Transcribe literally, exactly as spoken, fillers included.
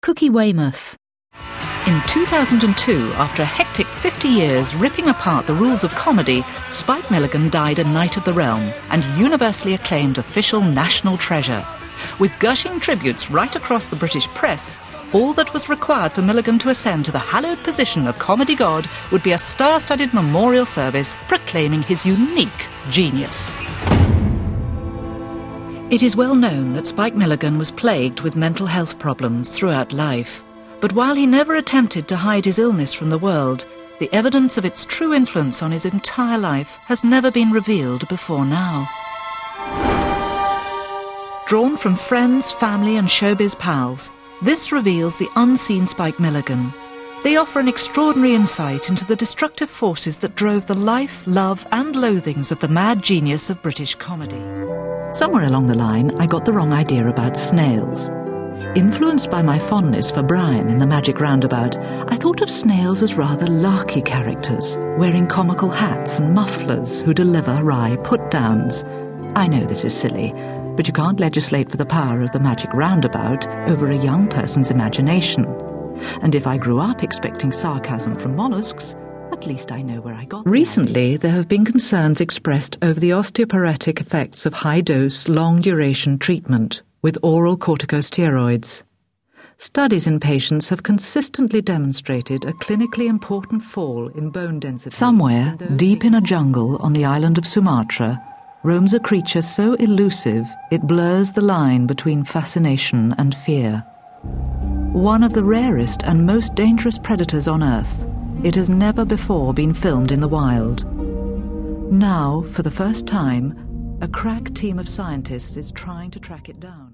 Cookie Weymouth. In two thousand two, after a hectic fifty years ripping apart the rules of comedy, Spike Milligan died a Knight of the Realm and universally acclaimed official national treasure. With gushing tributes right across the British press, all that was required for Milligan to ascend to the hallowed position of comedy god would be a star-studded memorial service proclaiming his unique genius. It is well known that Spike Milligan was plagued with mental health problems throughout life. But while he never attempted to hide his illness from the world, the evidence of its true influence on his entire life has never been revealed before now. Drawn from friends, family and showbiz pals, this reveals the unseen Spike Milligan. They offer an extraordinary insight into the destructive forces that drove the life, love and loathings of the mad genius of British comedy. Somewhere along the line, I got the wrong idea about snails. Influenced by my fondness for Brian in The Magic Roundabout, I thought of snails as rather larky characters, wearing comical hats and mufflers who deliver wry put-downs. I know this is silly, but you can't legislate for the power of The Magic Roundabout over a young person's imagination. And if I grew up expecting sarcasm from molluscs, at least I know where I got. Recently, there have been concerns expressed over the osteoporotic effects of high-dose, long-duration treatment with oral corticosteroids. Studies in patients have consistently demonstrated a clinically important fall in bone density. Somewhere, deep in a jungle on the island of Sumatra, roams a creature so elusive it blurs the line between fascination and fear. One of the rarest and most dangerous predators on Earth, it has never before been filmed in the wild. Now, for the first time, a crack team of scientists is trying to track it down.